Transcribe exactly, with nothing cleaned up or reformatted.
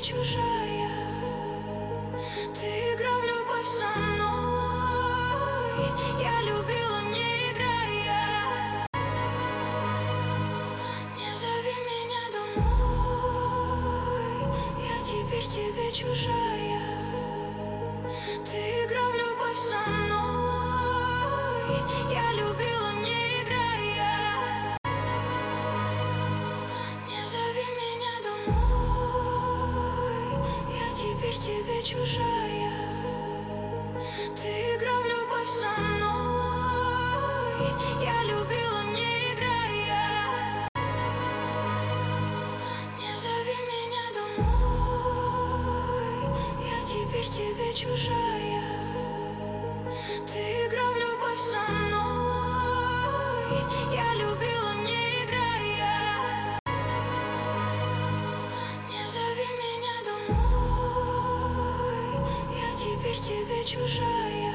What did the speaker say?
чужая. Ты играл в любовь со мной, я любила, не играя. Не зови меня домой, я теперь тебе чужая. Ты играл в любовь со мной, я любила, не играя. Не зови меня домой, я теперь тебе чужая. Ты играл в любовь со мной, я любила, не играя. Не зови меня домой, я теперь тебе чужая. Ты играл в любовь со мной, я любила, не играя. Не зови меня домой, я теперь тебе чужая.